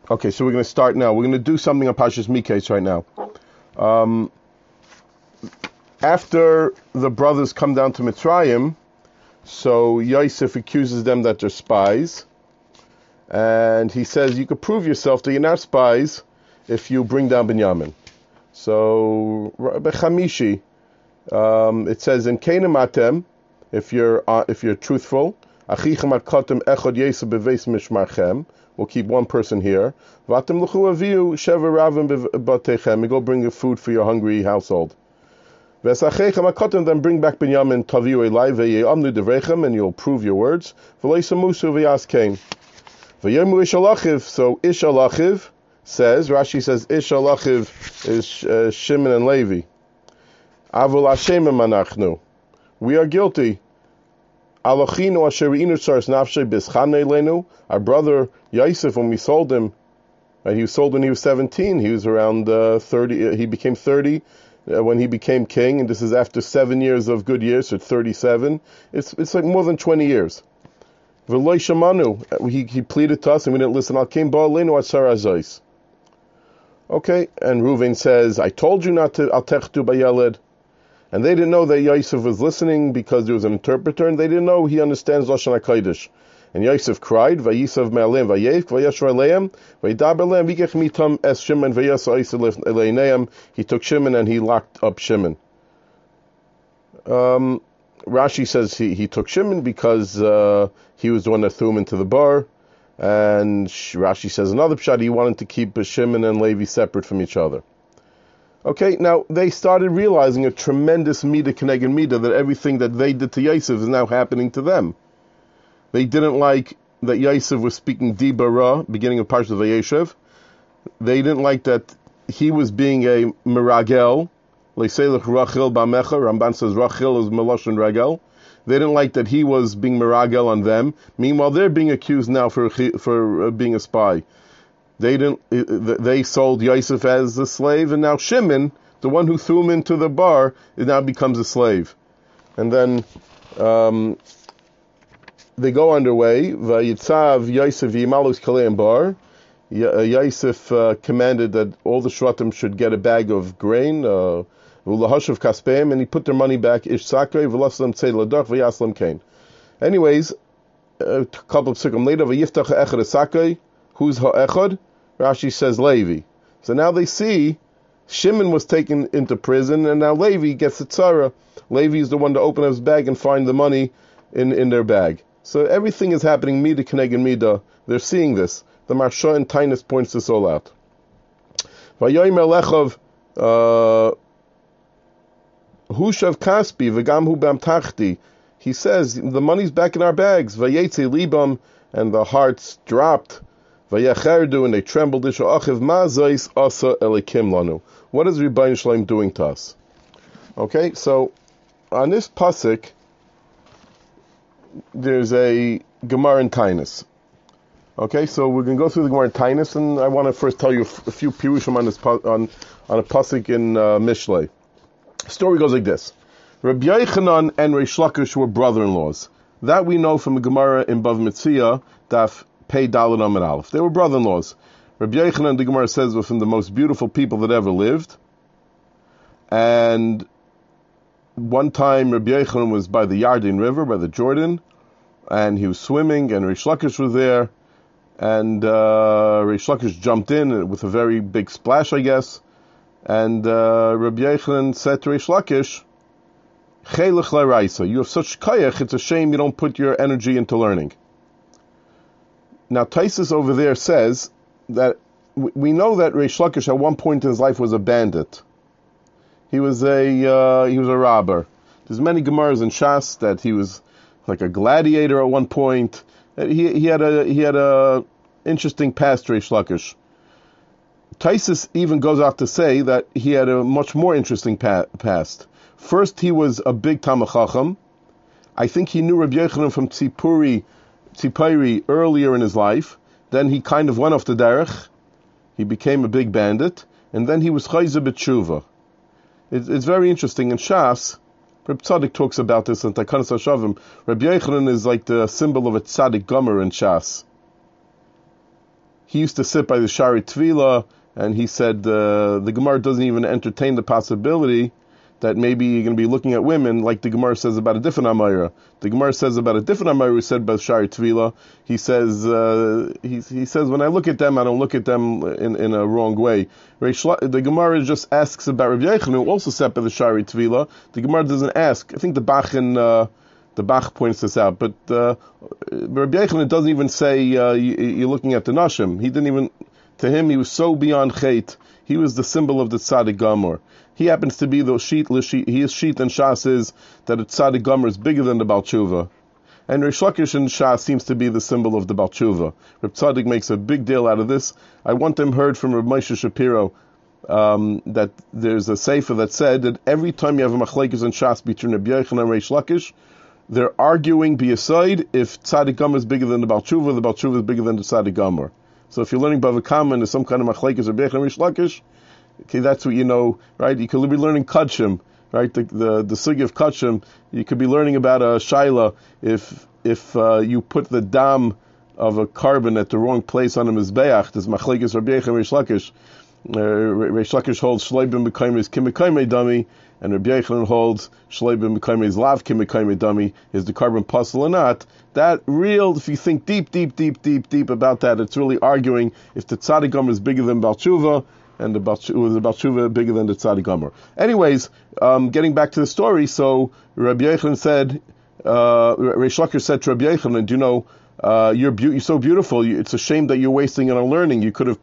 Okay, so we're going to start now. We're going to do something on Parshas Miketz right now. After the brothers come down to Mitzrayim, so Yosef accuses them that they're spies, and he says, you could prove yourself that you're not spies if you bring down Binyamin. So, Bechamishi, it says, in Canaan Matem, if you're truthful, Achichem Kotem Echad Yosef Beveis Mishmarchem, we'll keep one person here. Vatem Luchu Aviu Sheva Ravim Batechem, you go bring the food for your hungry household. Vesachechem Kotem, then bring back Binyamin Taviu Elai Ve'amnu Devrechem, and you'll prove your words. V'leisa Musu V'yaskein. V'yemu Ish Alachiv, so Ish Alachiv says, Rashi says Ish Alachiv is Shimon and Levi. Avul Hashem Manachnu, we are guilty. Alachinu asherinu tzars nafshe bischane lenu. Our brother Yosef, when we sold him, right, he was sold when he was 17. He was around 30. He became 30 when he became king, and this is after 7 years of good years, so 37. It's like more than 20 years. V'loi shamanu, he pleaded to us, and we didn't listen. Al came ba'alenu atzar azos. Okay, and Reuven says, I told you not to al techtu bayeled. And they didn't know that Yosef was listening because there was an interpreter, and they didn't know he understands Lashon HaKodesh. And Yosef cried, Vayisav me'aleim vayevk, vayashra aleim, vaydaber leim, vikech mitam es Shimon, vayasa oisel eleineim. He took Shimon and he locked up Shimon. Rashi says he took Shimon because he was the one that threw him into the bar. And Rashi says another pshat, he wanted to keep Shimon and Levi separate from each other. Okay, now they started realizing a tremendous midah keneged midah, that everything that they did to Yosef is now happening to them. They didn't like that Yosef was speaking dibara, beginning of Parshas Vayeshev. They didn't like that he was being a meragel, leiselech Rachel ba'mecha. Ramban says Rachel is melashon ragel. They didn't like that he was being meragel on them. Meanwhile, they're being accused now for being a spy. They sold Yosef as a slave, and now Shimon, the one who threw him into the bar, it now becomes a slave. And then they go underway. Vayitzav Yosef yimalus kaleim bar. Yosef commanded that all the shvatim should get a bag of grain, v'lahashav kaspeim, and he put their money back. Ish sakrei v'laslam tzei ladach v'yaslam kain. Anyways, a couple of seconds later, v'yiftach echad sakrei. Who's ha'echad? Rashi says Levi. So now they see Shimon was taken into prison, and now Levi gets the tzara. Levi is the one to open up his bag and find the money in their bag. So everything is happening midah keneged midah. They're seeing this. The Marsha and Tainus points this all out. Vayomer lechav hushav kaspi v'gam hu bam tachti. He says the money's back in our bags. Vayetze libam, and the hearts dropped. Vayacherdu, and they trembled. What is Rebbeinu Shalom doing to us? Okay, so on this pasuk, there's a Gemara in Tainus. Okay, so we're going to go through the Gemara in Tainus, and I want to first tell you a few pirushim on this on a pasuk in Mishlei. The story goes like this: Rabbi Yochanan and Reish Lakish were brother-in-laws. That we know from the Gemara in Bav Metzia, Daf Pei Daled Amud Aleph. They were brother-in-laws. Rabbi Yochanan, the Gemara says, was from the most beautiful people that ever lived. And one time Rabbi Yochanan was by the Yarden River, by the Jordan, and he was swimming, and Reish Lakish was there, and Reish Lakish jumped in with a very big splash, I guess, and Rabbi Yochanan said to Reish Lakish, Chelech l'raisa, you have such kayach, it's a shame you don't put your energy into learning. Now, Taisus over there says that we know that Reish Lakish at one point in his life was a bandit. He was a robber. There's many Gemaras in Shas that he was like a gladiator at one point. He had a interesting past, Reish Lakish. Taisus even goes out to say that he had a much more interesting past. First, he was a big Talmid Chacham. I think he knew Rabbi Yochanan from Tzipori earlier in his life. Then he kind of went off the derech. He became a big bandit, and then he was chayzer b'tshuva. It's very interesting. In Shas, Reb Tzaddik talks about this in Takanas HaShavim. Rabbi Yochanan is like the symbol of a tzaddik gomer in Shas. he used to sit by the Shari Tvila, and he said the Gemara doesn't even entertain the possibility that maybe you're going to be looking at women like the Gemara says about a different Amayra. The Gemara says about a different Amayra who said by Shari Tvila, he says, he says, when I look at them, I don't look at them in a wrong way. The Gemara just asks about Rabbi Yochanan, who also said by the Shari Tvila. The Gemara doesn't ask. I think the Bach points this out, but Rabbi Yochanan doesn't even say you're looking at the Nashim. He didn't even, to him, he was so beyond Chait. He was the symbol of the Tzaddik Gomer. He happens to be the Sheet, he is Sheet, and Shas is that the Tzaddik Gomer is bigger than the Baal Tshuva. And Reish Lakish and Shas seems to be the symbol of the Baal Tshuva. Reb Tzaddik makes a big deal out of this. I one time heard from Reb Moshe Shapiro that there's a sefer that said that every time you have a machlekes and Shas between Reb Yochanan and Reish Lakish, they're arguing b'yasod if Tzaddik Gomer is bigger than the Baal Tshuva is bigger than the Tzaddik Gomer. So if you're learning Bava Kama and there's some kind of machlekes Reb Yochanan and Reish Lakish, okay, that's what you know, right? You could be learning Kachim, right? The sugi of Kachim. You could be learning about a shaila if you put the dam of a carbon at the wrong place on a mizbeach. There's machlekes Rabbi Yochanan Reish Lakish. Reish Lakish holds shleibim b'kaimei is kimikaimei dami, and Rabbi Yochanan holds shleibim b'kaimei is lav kimikaimei dami. Is the carbon puzzle or not? That real, if you think deep about that, it's really arguing if the Tzaddik Gomer is bigger than Baal Tshuva, and the Baal Tshuva bigger than the Tzaddik Gomer. Anyways, getting back to the story, so Rabbi Yochanan said, Reish Lakish said to Rabbi Yochanan, do you know, you're so beautiful, it's a shame that you're wasting it on learning. You could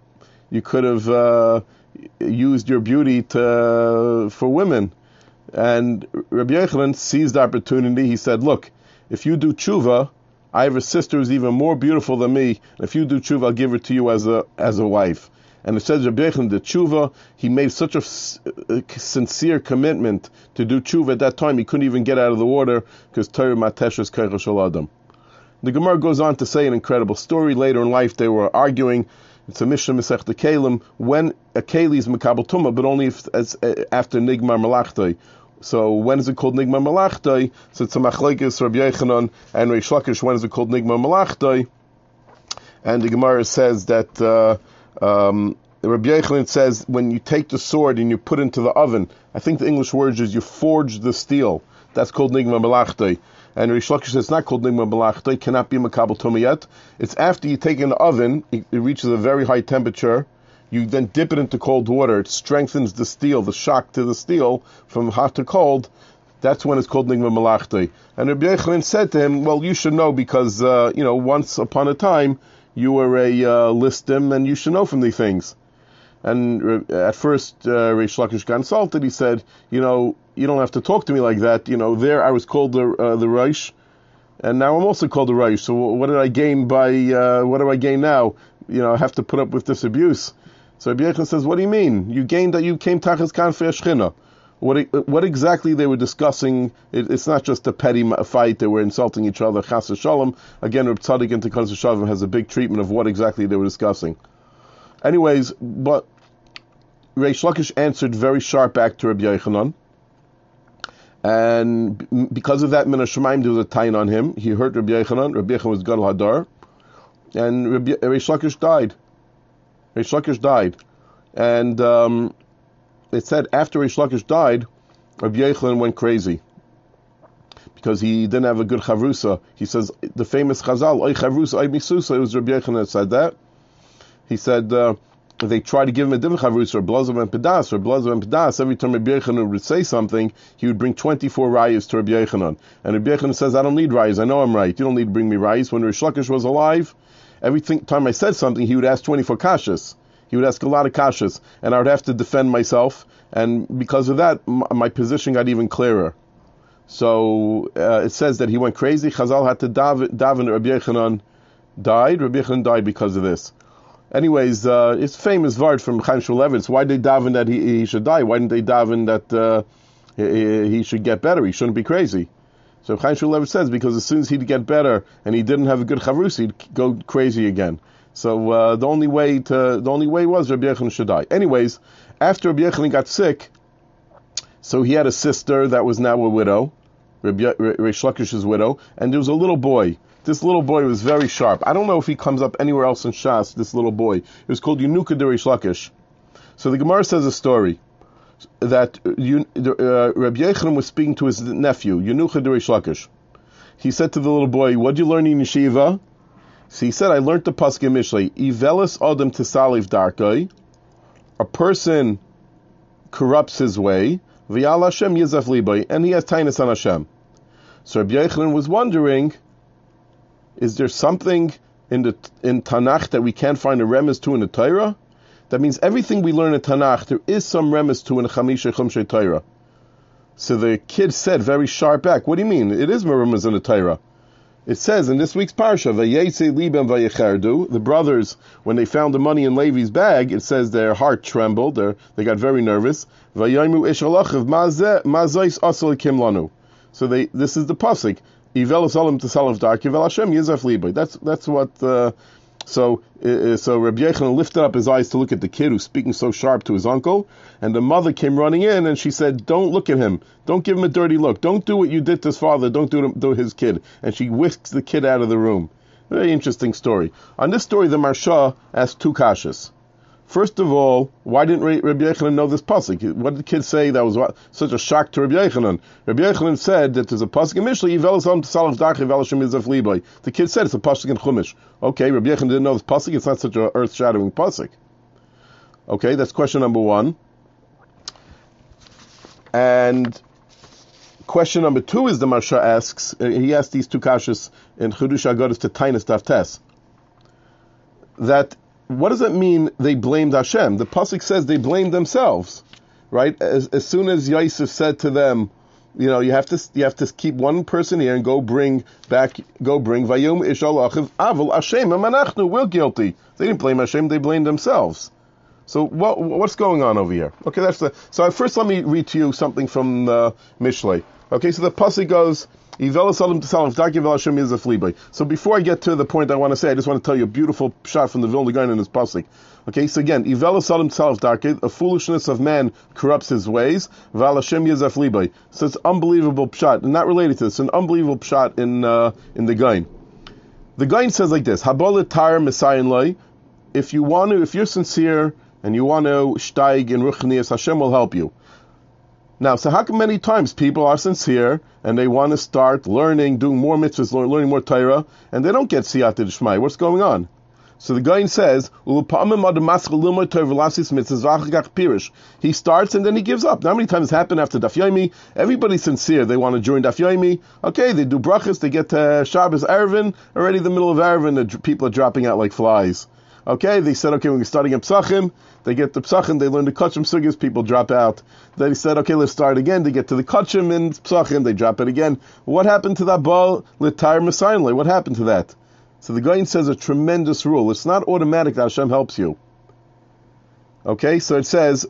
have used your beauty for women. And Rabbi Yochanan seized the opportunity. He said, look, if you do tshuva, I have a sister who's even more beautiful than me. If you do tshuva, I'll give her to you as a wife. And it says Rabbi Yochanan did tshuva. He made such a sincere commitment to do tshuva at that time, he couldn't even get out of the water because Torah mateshes keicha shel adam. The Gemara goes on to say an incredible story. Later in life, they were arguing. It's a Mishnah Masechta Kelim when a Keli is Mekabel Tumah, but only after Nigmar Malachtoi. So when is it called Nigmar Malachtoi? So it's a machlekes Rabbi Yochanan and Reish Lakish. When is it called Nigmar Malachtoi? And the Gemara says that Rabbi Yochanan says when you take the sword and you put it into the oven, I think the English word is you forge the steel. That's called Nigmar Malachtoi. And Reish Lakish says it's not called Nigmar Malachtoi, cannot be Makabel Tumah yet. It's after you take it in the oven, it reaches a very high temperature. You then dip it into cold water. It strengthens the steel, the shock to the steel from hot to cold. That's when it's called Nigmar Malachtoi. And Rabbi Yochanan said to him, well, you should know because, once upon a time, you were a listim and you should know from these things. And at first, Reish Lakish got insulted. He said, you don't have to talk to me like that. There I was called the Reish, and now I'm also called the Reish. So what did I gain what do I gain now? I have to put up with this abuse. So Rabbi Yochanan says, what do you mean? You gained that you came Tachas Kanfei Shechina. What exactly they were discussing, it's not just a petty fight, they were insulting each other, Chas v'Shalom. Again, Reb Tzaddik in Tikkun Shavim has a big treatment of what exactly they were discussing. Anyways, but Reish Lakish answered very sharp back to Rabbi Yochanan, and because of that, Min HaShamayim, there was a tain on him. He hurt Rabbi Yochanan. Rabbi Yochanan was Gadol Hadar, and Reish Lakish died. Reish Lakish died, and it said after Reish Lakish died, Rabbi Yochanan went crazy because he didn't have a good chavrusa. He says the famous Chazal, "Oy chavrusa, oy misusa." It was Rabbi Yochanan that said that. He said they tried to give him a different chavrusa, or blazav and pedas, or blazav and pedas. Every time Rabbi Yochanan would say something, he would bring 24 rayas to Rabbi Yochanan. And Rabbi Yochanan says, "I don't need rayas. I know I'm right. You don't need to bring me rayas." When Reish Lakish was alive, every time I said something, he would ask 24 kashas. He would ask a lot of kashas, and I would have to defend myself. And because of that, my position got even clearer. So it says that he went crazy. Chazal had to daven. Rabbi Yochanan died. Rabbi Yochanan died because of this. Anyways, it's famous word from Chaim Shmulevitz. Why did they daven that he should die? Why didn't they daven that he should get better? He shouldn't be crazy. So Chaim Shmulevitz says because as soon as he'd get better and he didn't have a good chavrus, he'd go crazy again. So the only way was Rabbi Yochanan should die. Anyways, after Rabbi Yochanan got sick, so he had a sister that was now a widow, Reish Lakish's widow, and there was a little boy. This little boy was very sharp. I don't know if he comes up anywhere else in Shas, this little boy. It was called Yenucha de Reish Lakish. So the Gemara says a story that Rabbi Yochanan was speaking to his nephew, Yenucha de Reish Lakish. He said to the little boy, what did you learn in yeshiva? So he said, I learned the pasuk in Mishlei, Ivelis Adam Tisaliv Darkai, a person corrupts his way, V'yal Hashem Yizaf Libay, and he has tainus on Hashem. So Rabbi Yochanan was wondering, is there something in Tanakh that we can't find a remez to in the Torah? That means everything we learn in Tanakh, there is some remez to in the Chamisha Chumshei Torah. So the kid said very sharp back, what do you mean? It is remez in the Torah. It says in this week's parsha, Vayetze Libam Vayecherdu, the brothers, when they found the money in Levi's bag, it says their heart trembled, they got very nervous. Vayomu Ish Alachiv Mazais Asal Kim Lanu. So this is the pasuk. Ivel Salim to Salaf Dark, Ivel Hashem Yizaf Libay. That's what. So Rabbi Yochanan lifted up his eyes to look at the kid who's speaking so sharp to his uncle, and the mother came running in and she said, "Don't look at him. Don't give him a dirty look. Don't do what you did to his father. Don't do it to his kid." And she whisks the kid out of the room. Very interesting story. On this story, the Marsha asked two kashas. First of all, why didn't Rabbi Yochanan know this pasuk? What did the kid say that was such a shock to Rabbi Yochanan? Rabbi Yochanan said that there's a pasuk in Mishlei, the kid said it's a pasuk in Chumash. Okay, Rabbi Yochanan didn't know this pasuk. It's not such an earth-shattering pasuk. Okay, that's question number one. And question number two is the Marsha asks, he asked these two kashas in Chedush Agodas to Tainus Daf Tes, that what does it mean they blamed Hashem? The pasuk says they blamed themselves, right? As soon as Yosef said to them, you have to keep one person here and go bring Vayom Ishal Achiv Avol Hashem Amanachnu. We're guilty. They didn't blame Hashem; they blamed themselves. So what's going on over here? Okay, so first let me read to you something from Mishlei. Okay, so the pasuk goes, so before I get to the point I want to say, I just want to tell you a beautiful shot from the Vilna Gaon in this pasuk. Okay, so again, a foolishness of man corrupts his ways. So it's unbelievable shot, not related to this. It's an unbelievable shot in the Gaon. The Gaon says like this: if you're sincere and you want to steig in ruchnius, Hashem will help you. Now, so how come many times people are sincere and they want to start learning, doing more mitzvahs, learning more Torah, and they don't get siyata d'shmai? What's going on? So the Gaon says, he starts and then he gives up. Now, how many times happen after Daf Yomi? Everybody's sincere. They want to join Daf Yomi. Okay, they do brachas, they get to Shabbos Erevin, already the middle of Erevin, the people are dropping out like flies. Okay, they said, okay, we're starting at Psachim. They get the Psachim, they learn the Kachim Sugis, people drop out. They said, okay, let's start again. They get to the Kachim and Psachim, they drop it again. What happened to that Baal L'Tar Messiah? What happened to that? So the Gaon says a tremendous rule. It's not automatic that Hashem helps you. Okay, so it says,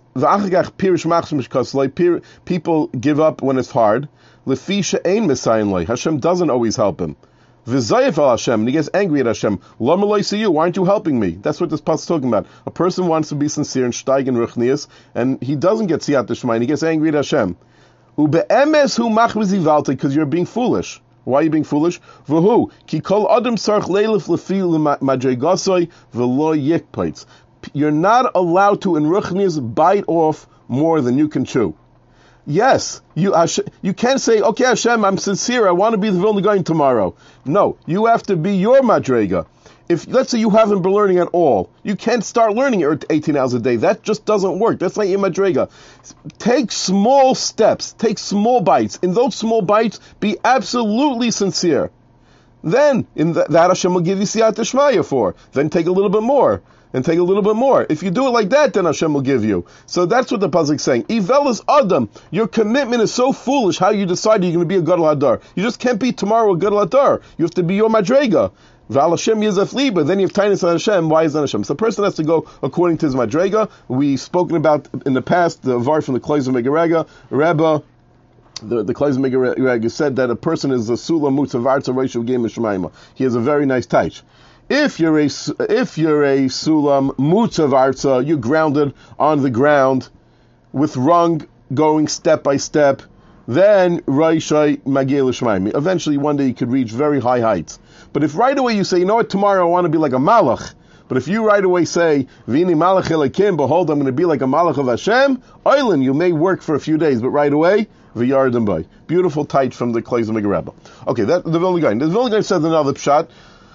people give up when it's hard. Hashem doesn't always help him. V'zayif al Hashem, and he gets angry at Hashem. Lama lo you, why aren't you helping me? That's what this pasuk is talking about. A person wants to be sincere and steig in ruchnius, and he doesn't get siyat d'shmai, and he gets angry at Hashem. Ube'emes hu machmiz ivalti, because you're being foolish. Why are you being foolish? V'hu, ki kol adam sarch leilif lefi l'madregasoi v'lo yikpaitz. You're not allowed to, in ruchnius, bite off more than you can chew. Yes, you can't say, okay, Hashem, I'm sincere, I want to be the Vilna Gaon tomorrow. No, you have to be your madrega. If, let's say you haven't been learning at all, you can't start learning 18 hours a day. That just doesn't work. That's not your madrega. Take small steps, take small bites. In those small bites, be absolutely sincere. Then, that Hashem will give you siyat d'shmaya for. Then take a little bit more. And take a little bit more. If you do it like that, then Hashem will give you. So that's what the pasuk is saying. Ivel is Adam. Your commitment is so foolish how you decide you're going to be a Gadol Hadar. You just can't be tomorrow a Gadol Hadar. You have to be your Madrega. Val Hashem Yizaf Liba. Then you have Tainus on Hashem. Why is that Hashem? So the person has to go according to his Madrega. We've spoken about in the past the var from the Kloiz of Megarega. Rebbe, the Kloiz of Megarega said that a person is a Sula Mutzavarza Reishu Game Shemaima. He has a very nice taich. If you're a sulam mutzav arza, you're grounded on the ground with rung going step by step, then Raishai Magil Shemaim. Eventually, one day you could reach very high heights. But if right away you say, you know what, tomorrow I want to be like a malach, but if you right away say, Vini malach elakim, behold, I'm going to be like a malach of Hashem, Oilen, you may work for a few days, but right away, v'yardim bay. Beautiful tight from the Kleis of Megarabba. Okay, that the Vilna Gaon. The Vilna Gaon says another pshat,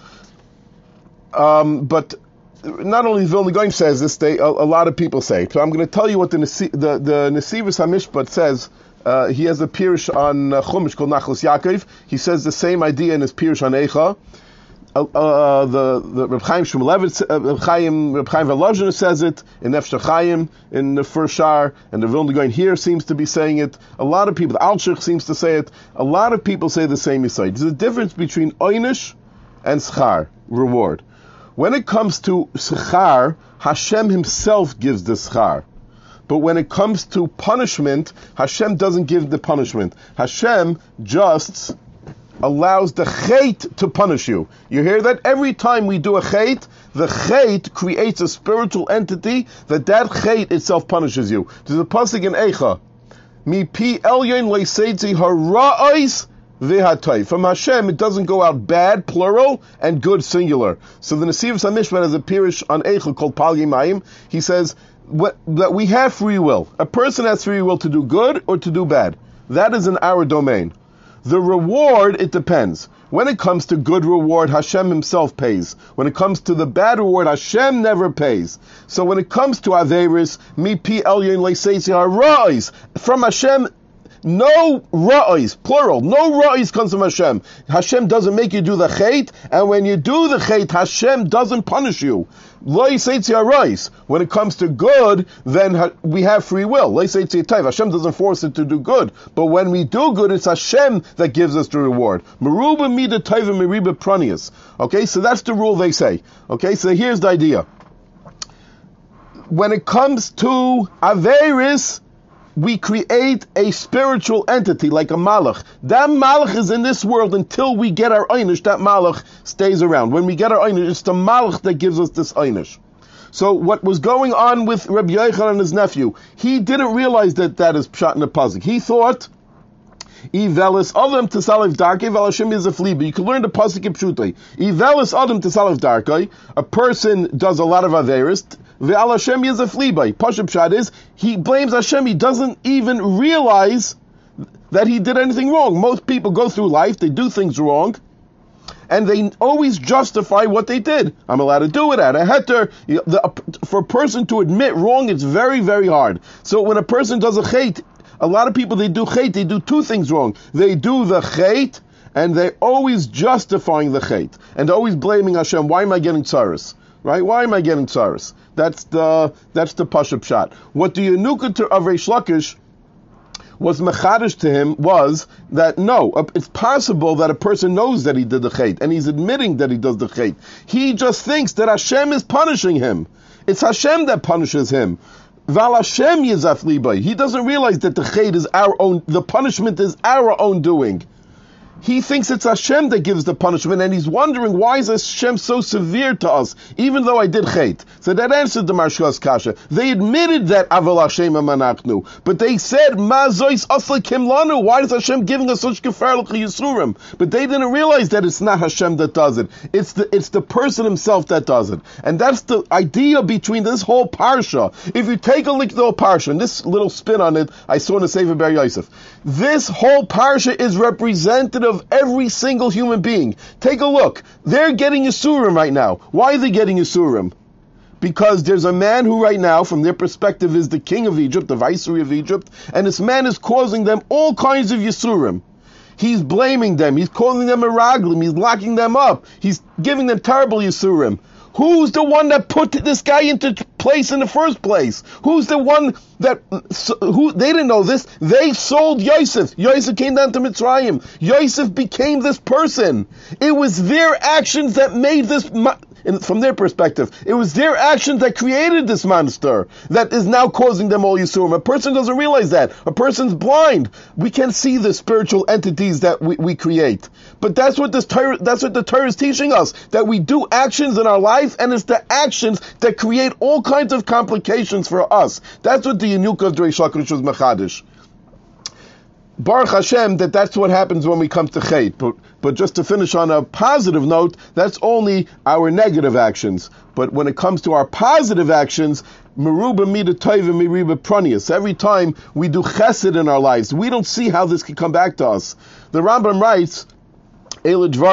but not only the Vilna Gaon says this, a lot of people say. So I'm going to tell you what the Nesivus HaMishpat says. He has a pirush on Chumash called Nachlas Yaakov. He says the same idea in his pirush on Eicha. The Reb Chaim Shmulevitz, Reb Chaim Volozhin says it in Nefesh Chaim in the first shar, and the Vilna Gaon here seems to be saying it. A lot of people, the Alshich seems to say it. A lot of people say the same Yisai. There's a difference between oynish and schar, reward. When it comes to schar, Hashem Himself gives the schar. But when it comes to punishment, Hashem doesn't give the punishment. Hashem just allows the chait to punish you. You hear that? Every time we do a chait, the chait creates a spiritual entity that chait itself punishes you. There's a pasuk in Eicha. Mi pi elyon leiseitzi hara'os v'hatayv. From Hashem, it doesn't go out bad, plural, and good, singular. So the Nesivus HaMishpat has a pirush on Eicha called Pal Yimayim. He says that we have free will. A person has free will to do good or to do bad. That is in our domain. The reward, it depends. When it comes to good reward, Hashem Himself pays. When it comes to the bad reward, Hashem never pays. So when it comes to Averis, mi pi elyon leiseitzi hara'os, from Hashem, no ra'os, plural, no ra'os comes from Hashem. Hashem doesn't make you do the chait, and when you do the chait, Hashem doesn't punish you. When it comes to good, then we have free will. Hashem doesn't force it to do good. But when we do good, it's Hashem that gives us the reward. Okay, so that's the rule they say. Okay, so here's the idea. When it comes to Averis, we create a spiritual entity like a malach. That malach is in this world until we get our einish. That malach stays around. When we get our einish, it's the malach that gives us this einish. So what was going on with Rabbi Yochanan and his nephew, he didn't realize that is pshat in the pasuk. He thought, Ivelis Adam to Salif Darkei, Valashim is a flea, but you can learn the pasuk in Pshutai. Ivelis Adam to Salif Darkei, a person does a lot of averis, Ve'al Hashem is a flea by. Pashup Pshat is, he blames Hashem, he doesn't even realize that he did anything wrong. Most people go through life, they do things wrong, and they always justify what they did. I'm allowed to do it at a heter. For a person to admit wrong, it's very, very hard. So when a person does a chait, a lot of people, they do chait, they do two things wrong. They do the chait, and they're always justifying the chait, and always blaming Hashem. Why am I getting tzaras? Right? Why am I getting tzaras? That's the Pashup Pshat. What the Yenuka of Reish Lakish was mechadish to him was that no, it's possible that a person knows that he did the chait, and he's admitting that he does the chait. He just thinks that Hashem is punishing him. It's Hashem that punishes him. Val Hashem yizaf libay. He doesn't realize that the chait is our own, the punishment is our own doing. He thinks it's Hashem that gives the punishment, and he's wondering, why is Hashem so severe to us, even though I did chait? So that answered the Marshkas Kasha. They admitted that Aval Hashem amanachnu, but they said, Ma zois asla kim lanu, why is Hashem giving us such gefer l'chiyisurim? But they didn't realize that it's not Hashem that does it. It's the person himself that does it. And that's the idea between this whole parsha. If you take a look at the whole parsha, and this little spin on it, I saw in the Sefer Ber Yosef, this whole parsha is representative of every single human being. Take a look. They're getting Yisurim right now. Why are they getting Yisurim? Because there's a man who right now, from their perspective, is the king of Egypt, the viceroy of Egypt, and this man is causing them all kinds of Yisurim. He's blaming them. He's calling them Meraglim. He's locking them up. He's giving them terrible Yisurim. Who's the one that put this guy into place in the first place? Who's the one that, they didn't know this, they sold Yosef. Yosef came down to Mitzrayim. Yosef became this person. It was their actions that made this, from their perspective, it was their actions that created this monster that is now causing them all Yisurim. A person doesn't realize that. A person's blind. We can see the spiritual entities that we create. But that's what the Torah is teaching us, that we do actions in our life, and it's the actions that create all kinds of complications for us. That's what the Yenuka of Reish Lakish was mechadish. Baruch Hashem, that's what happens when we come to Chet. But just to finish on a positive note, that's only our negative actions. But when it comes to our positive actions, Meruba Mida Toiva Meriba Pranius. Every time we do chesed in our lives, we don't see how this can come back to us. The Rambam writes, even though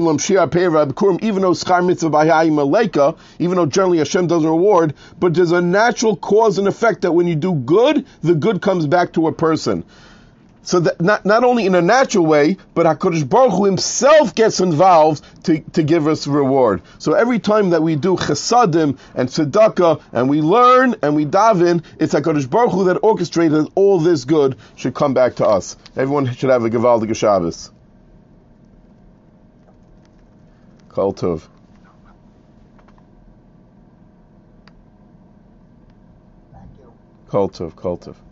schar mitzvah b'hayim maleka, even though generally Hashem doesn't reward, but there's a natural cause and effect that when you do good, the good comes back to a person. So that not only in a natural way, but HaKadosh Baruch Hu himself gets involved to give us reward. So every time that we do chesadim and tzedakah, and we learn and we daven, it's HaKadosh Baruch Hu that orchestrated all this good should come back to us. Everyone should have a Gevaldige Shabbos. Kol Tov. Kol Tov, Kol Tov.